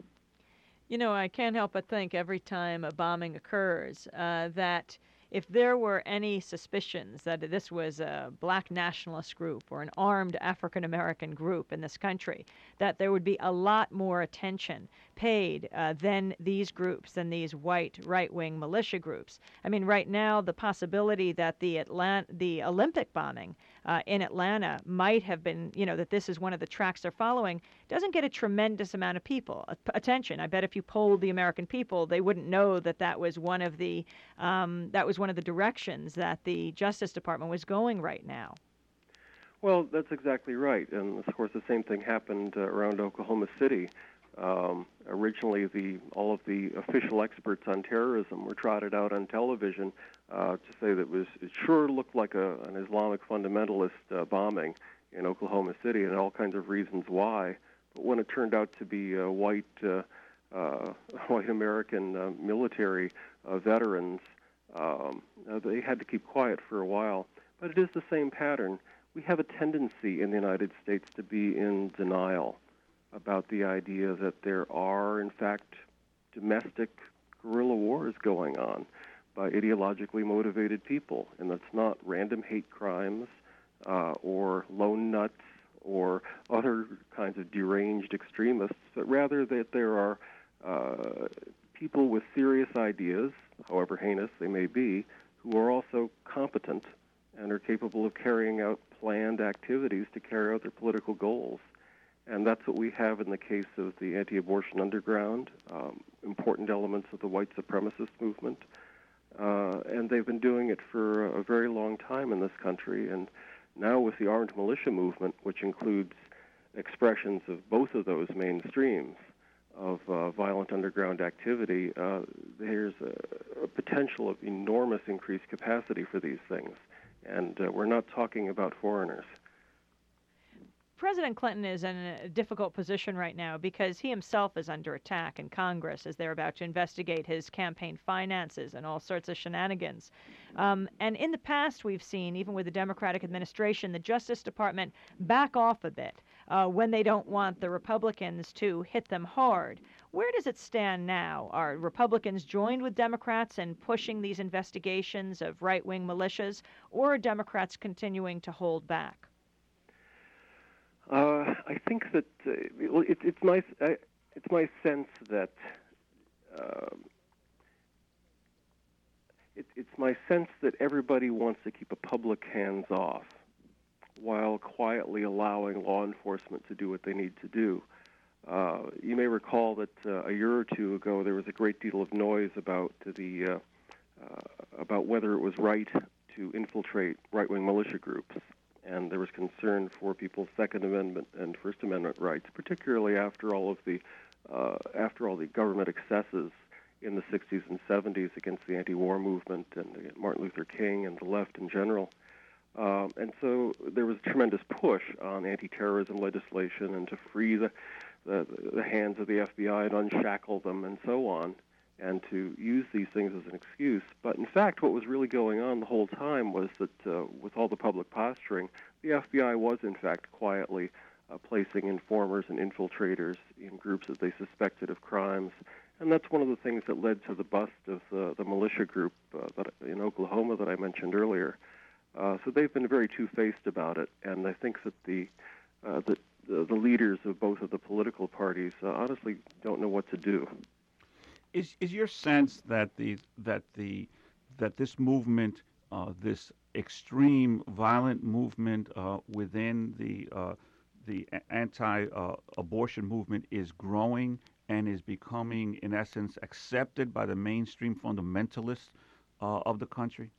You know, I can't help but think every time a bombing occurs uh, that if there were any suspicions that this was a black nationalist group or an armed African-American group in this country, that there would be a lot more attention paid uh, than these groups, than these white right-wing militia groups. I mean, right now, the possibility that the Atlant- the Olympic bombing uh, in Atlanta might have been, you know, that this is one of the tracks they're following, doesn't get a tremendous amount of people uh, attention. I bet if you polled the American people, they wouldn't know that that was one of the um, that was one of the directions that the Justice Department was going right now. Well, that's exactly right. And of course, the same thing happened uh, around Oklahoma City. Um, originally, the all of the official experts on terrorism were trotted out on television uh, to say that it, was, it sure looked like a, an Islamic fundamentalist uh, bombing in Oklahoma City, and all kinds of reasons why. But when it turned out to be uh, white uh, uh, white American uh, military uh, veterans, um, uh, they had to keep quiet for a while. But it is the same pattern. We have a tendency in the United States to be in denial about the idea that there are, in fact, domestic guerrilla wars going on by ideologically motivated people, and that's not random hate crimes uh, or lone nuts or other kinds of deranged extremists, but rather that there are uh, people with serious ideas, however heinous they may be, who are also competent and are capable of carrying out planned activities to carry out their political goals. And that's what we have in the case of the anti-abortion underground, um, important elements of the white supremacist movement. Uh, and they've been doing it for a very long time in this country. And now with the armed militia movement, which includes expressions of both of those mainstreams of uh, violent underground activity, uh, there's a, a potential of enormous increased capacity for these things. And uh, we're not talking about foreigners. President Clinton is in a difficult position right now because he himself is under attack in Congress as they're about to investigate his campaign finances and all sorts of shenanigans. Um, and in the past, we've seen, even with the Democratic administration, the Justice Department back off a bit uh, when they don't want the Republicans to hit them hard. Where does it stand now? Are Republicans joined with Democrats in pushing these investigations of right-wing militias, or are Democrats continuing to hold back? Uh, I think that uh, it, it's my I, it's my sense that uh, it, it's my sense that everybody wants to keep a public hands off while quietly allowing law enforcement to do what they need to do. Uh, you may recall that uh, a year or two ago there was a great deal of noise about the uh, uh, about whether it was right to infiltrate right-wing militia groups. And there was concern for people's Second Amendment and First Amendment rights, particularly after all of the uh, after all the government excesses in the sixties and seventies against the anti-war movement and Martin Luther King and the left in general. Um, and so there was a tremendous push on anti-terrorism legislation and to free the, the the hands of the F B I and unshackle them and so on, and to use these things as an excuse. But in fact, what was really going on the whole time was that uh, with all the public posturing, the F B I was in fact quietly uh, placing informers and infiltrators in groups that they suspected of crimes. And that's one of the things that led to the bust of the, the militia group uh, that, in Oklahoma that I mentioned earlier. Uh, so they've been very two-faced about it, and I think that the, uh, the, the, the leaders of both of the political parties uh, honestly don't know what to do. Is is your sense that the that the that this movement, uh, this extreme violent movement uh, within the uh, the anti-abortion uh, movement is growing and is becoming, in essence, accepted by the mainstream fundamentalists uh, of the country?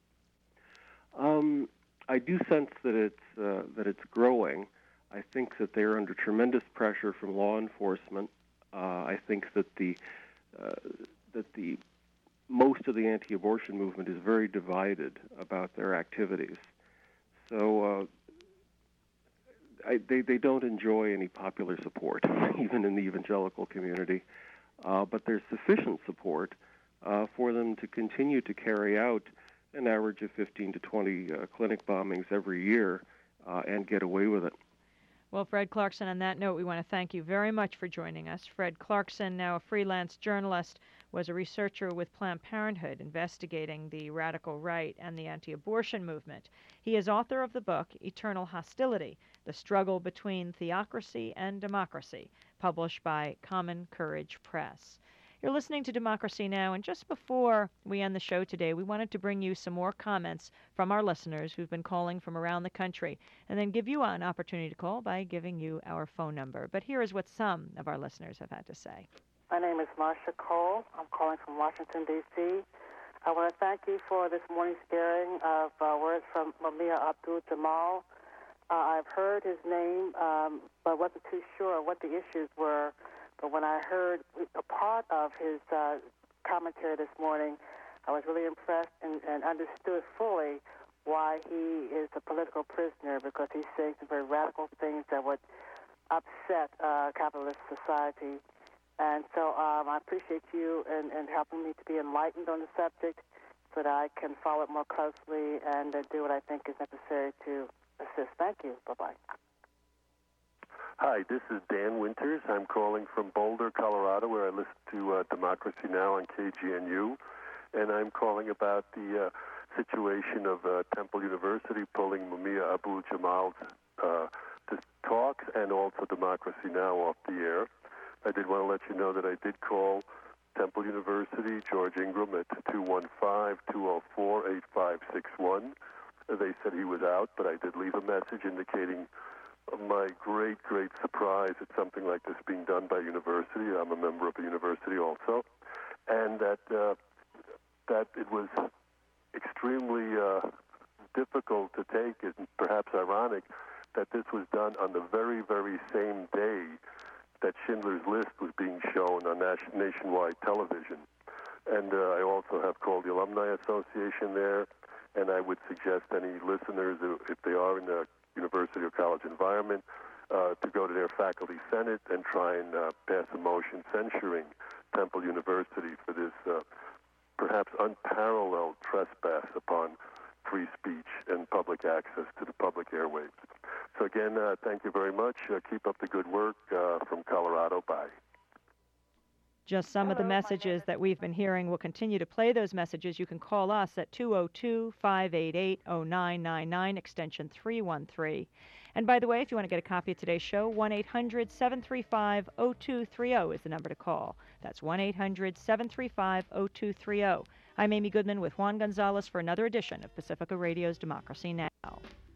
Um, I do sense that it's uh, that it's growing. I think that they're under tremendous pressure from law enforcement. Uh, I think that the uh, that the most of the anti-abortion movement is very divided about their activities. So uh, I, they they don't enjoy any popular support, even in the evangelical community. Uh, but there's sufficient support uh, for them to continue to carry out an average of fifteen to twenty uh, clinic bombings every year uh, and get away with it. Well, Fred Clarkson, on that note, we want to thank you very much for joining us. Fred Clarkson, now a freelance journalist, was a researcher with Planned Parenthood investigating the radical right and the anti-abortion movement. He is author of the book Eternal Hostility, The Struggle Between Theocracy and Democracy, published by Common Courage Press. You're listening to Democracy Now!, and just before we end the show today, we wanted to bring you some more comments from our listeners who've been calling from around the country, and then give you an opportunity to call by giving you our phone number. But here is what some of our listeners have had to say. My name is Marsha Cole. I'm calling from Washington, D C I want to thank you for this morning's airing of uh, words from Mumia Abu-Jamal. Uh, I've heard his name, um, but wasn't too sure what the issues were. But when I heard a part of his uh, commentary this morning, I was really impressed and, and understood fully why he is a political prisoner, because he's saying some very radical things that would upset uh, capitalist society. And so um, I appreciate you and, and helping me to be enlightened on the subject so that I can follow it more closely and uh, do what I think is necessary to assist. Thank you. Bye-bye. Hi, this is Dan Winters. I'm calling from Boulder, Colorado, where I listen to uh, Democracy Now! On K G N U. And I'm calling about the uh, situation of uh, Temple University pulling Mumia Abu-Jamal's uh, talks and also Democracy Now! Off the air. I did want to let you know that I did call Temple University, George Ingram, at two one five, two oh four, eight five six one. They said he was out, but I did leave a message indicating my great, great surprise at something like this being done by a university. I'm a member of a university also. And that uh, that it was extremely uh, difficult to take and perhaps ironic that this was done on the very, very same day that Schindler's List was being shown on nation- nationwide television. And uh, I also have called the Alumni Association there, And I would suggest any listeners, who, if they are in the university or college environment, uh, to go to their faculty senate and try and uh, pass a motion censuring Temple University for this uh, perhaps unparalleled trespass upon free speech and public access to the public airwaves. So again, uh, thank you very much. Uh, keep up the good work uh, from Colorado. Bye. Just some of the messages that we've been hearing. We'll continue to play those messages. You can call us at two oh two, five eight eight, oh nine nine nine, extension three one three. And by the way, if you want to get a copy of today's show, one eight hundred, seven three five, oh two three oh is the number to call. That's one eight hundred, seven three five, oh two three oh. I'm Amy Goodman with Juan Gonzalez for another edition of Pacifica Radio's Democracy Now!